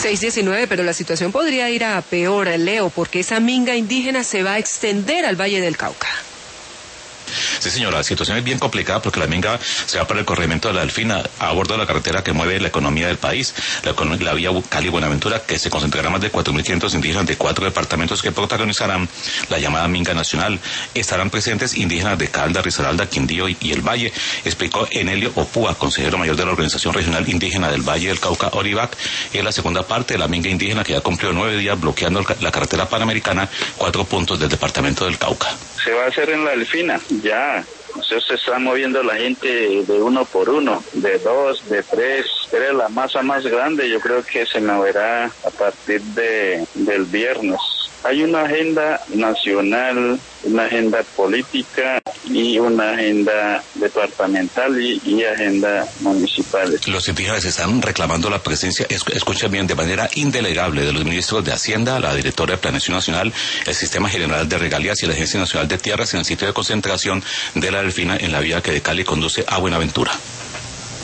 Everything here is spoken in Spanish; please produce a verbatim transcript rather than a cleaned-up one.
seis diecinueve, pero la situación podría ir a peor, Leo, porque esa minga indígena se va a extender al Valle del Cauca. Sí, señora, la situación es bien complicada porque la minga se va para el corregimiento de la Delfina, a bordo de la carretera que mueve la economía del país, la, la vía Cali-Buenaventura, que se concentrará más de cuatro mil quinientos indígenas de cuatro departamentos que protagonizarán la llamada minga nacional. Estarán presentes indígenas de Caldas, Risaralda, Quindío y, y el Valle, explicó Enelio Opúa, consejero mayor de la Organización Regional Indígena del Valle del Cauca, Orivac. Es la segunda parte de la minga indígena que ya cumplió nueve días bloqueando la carretera panamericana, cuatro puntos del departamento del Cauca. Se va a hacer en la Delfina, ya. O sea, se está moviendo la gente de uno por uno, de dos, de tres. Pero la masa más grande yo creo que se moverá a partir de del viernes. Hay una agenda nacional, una agenda política y una agenda departamental y, y agenda municipal. Los indígenas están reclamando la presencia, escuchen bien, de manera indelegable de los ministros de Hacienda, la directora de Planeación Nacional, el Sistema General de Regalías y la Agencia Nacional de Tierras en el sitio de concentración de la Delfina en la vía que de Cali conduce a Buenaventura.